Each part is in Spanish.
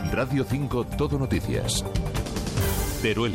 Radio 5 Todo Noticias. Teruel.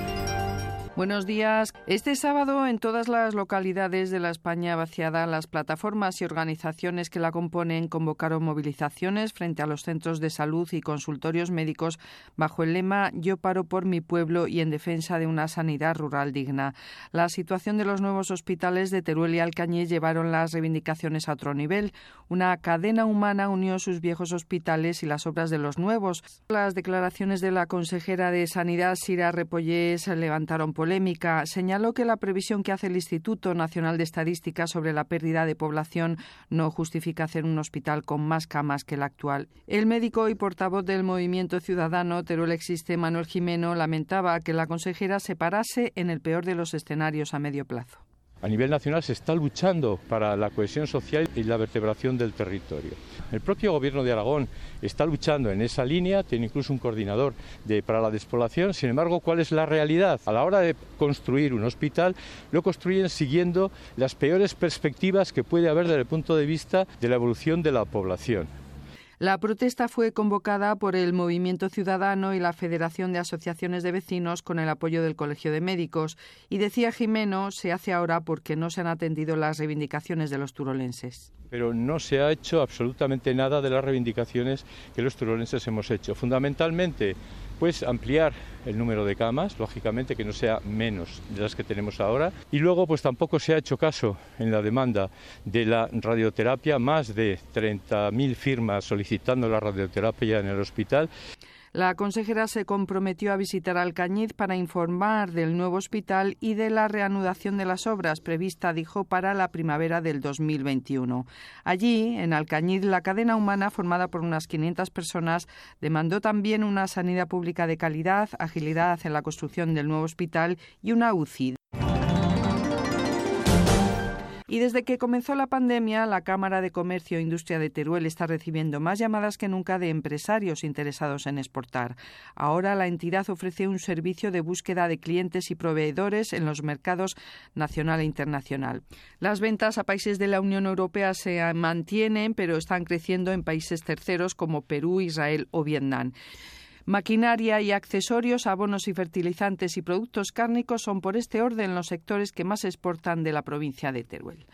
Buenos días. Este sábado, en todas las localidades de la España vaciada, las plataformas y organizaciones que la componen convocaron movilizaciones frente a los centros de salud y consultorios médicos bajo el lema «Yo paro por mi pueblo» y en defensa de una sanidad rural digna. La situación de los nuevos hospitales de Teruel y Alcañiz llevaron las reivindicaciones a otro nivel. Una cadena humana unió sus viejos hospitales y las obras de los nuevos. Las declaraciones de la consejera de Sanidad, Sira Repollés, levantaron polémica. Señaló que la previsión que hace el Instituto Nacional de Estadística sobre la pérdida de población no justifica hacer un hospital con más camas que el actual. El médico y portavoz del Movimiento Ciudadano Teruel Existe, Manuel Gimeno, lamentaba que la consejera se parase en el peor de los escenarios a medio plazo. A nivel nacional se está luchando para la cohesión social y la vertebración del territorio. El propio Gobierno de Aragón está luchando en esa línea, tiene incluso un coordinador para la despoblación. Sin embargo, ¿cuál es la realidad? A la hora de construir un hospital, lo construyen siguiendo las peores perspectivas que puede haber desde el punto de vista de la evolución de la población. La protesta fue convocada por el Movimiento Ciudadano y la Federación de Asociaciones de Vecinos con el apoyo del Colegio de Médicos. Y decía Gimeno, se hace ahora porque no se han atendido las reivindicaciones de los turolenses. Pero no se ha hecho absolutamente nada de las reivindicaciones que los turolenses hemos hecho. Fundamentalmente, pues ampliar el número de camas, lógicamente que no sea menos de las que tenemos ahora. Y luego, pues tampoco se ha hecho caso en la demanda de la radioterapia, más de 30.000 firmas solicitando la radioterapia en el hospital. La consejera se comprometió a visitar Alcañiz para informar del nuevo hospital y de la reanudación de las obras prevista, dijo, para la primavera del 2021. Allí, en Alcañiz, la cadena humana, formada por unas 500 personas, demandó también una sanidad pública de calidad, agilidad en la construcción del nuevo hospital y una UCI. Y desde que comenzó la pandemia, la Cámara de Comercio e Industria de Teruel está recibiendo más llamadas que nunca de empresarios interesados en exportar. Ahora la entidad ofrece un servicio de búsqueda de clientes y proveedores en los mercados nacional e internacional. Las ventas a países de la Unión Europea se mantienen, pero están creciendo en países terceros como Perú, Israel o Vietnam. Maquinaria y accesorios, abonos y fertilizantes y productos cárnicos son por este orden los sectores que más exportan de la provincia de Teruel.